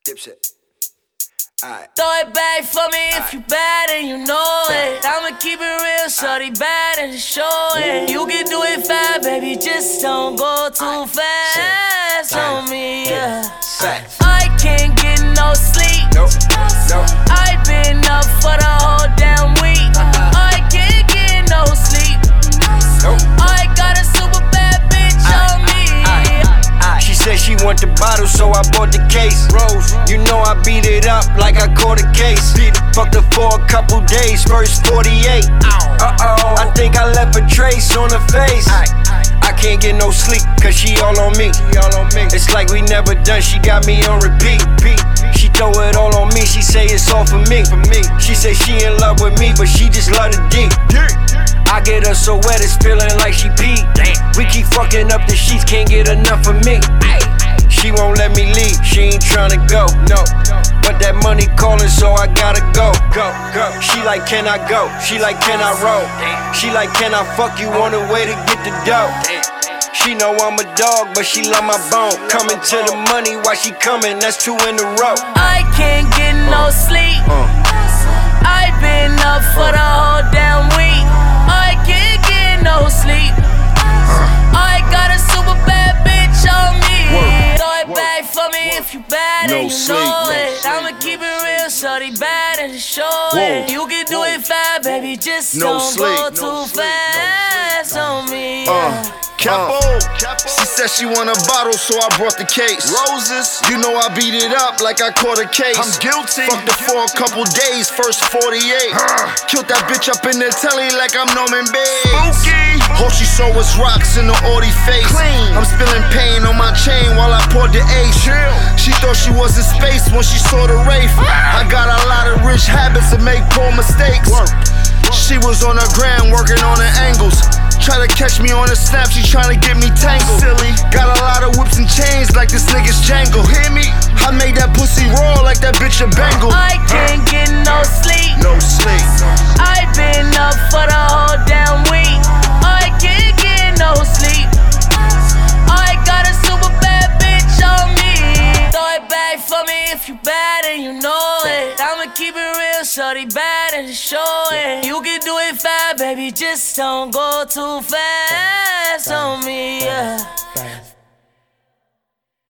Dipset. Alright. Throw it back for me if you bad and you know it. I'ma keep it real, shorty bad and just show it. You can do it fast, baby, just don't go too fast on me, yeah. I can't get no sleep. I've been up for the whole damn week. I can't get no sleep. I got a super bad bitch on me. She said she want the bottle, so I bought the case. Rose, you know I beat it up like I caught a case. Fucked her for a couple days, first 48. I think I left a trace on her face. I can't get no sleep, cause she all on me. It's like we never done, she got me on repeat. She throw it all on me, she say it's all for me. She say she in love with me, but she just love the D. I get her so wet, it's feeling like she peed. We keep fucking up the sheets, can't get enough of me. She won't let me leave, she ain't tryna go, no. But that money calling, so I gotta go. She like, can I go? She like, can I roll? She like, can I fuck you on the way to get the dough? She know I'm a dog, but she love my bone. Coming to the money while she coming, that's 2 in a row. I can't get no sleep. I've been up for the whole damn week. I can't get no sleep. I got a super bad bitch on me. Throw it back for me if you bad and you know it. I'ma keep it real, shorty bad and just show it. You can do it fast, baby, just don't go too fast on me. Capo, she said she want a bottle, so I brought the case. Roses, you know I beat it up like I caught a case. I'm guilty. Fucked her for a couple days, first 48. Killed that bitch up in the telly like I'm Norman Bates. Spooky. All she saw was rocks in the Audi face. Clean. I'm spilling pain on my chain while I poured the ace. She thought she was in space when she saw the Wraith. I got a lot of rich habits that make poor mistakes. She was on the ground working on the angles. Try to catch me on a snap, she tryna get me tangled. Silly, got a lot of whips and chains like this nigga's Django. Hear me? I made that pussy roar like that bitch a Bengal. I can't get no sleep. No sleep. I've been up for the whole damn week. I can't get no sleep. I got a super bad bitch on me. Throw it back for me if you bad and you know it. I'ma keep it real, shorty bad and just show it. You can do it fast, baby, just don't go too fast on me, yeah.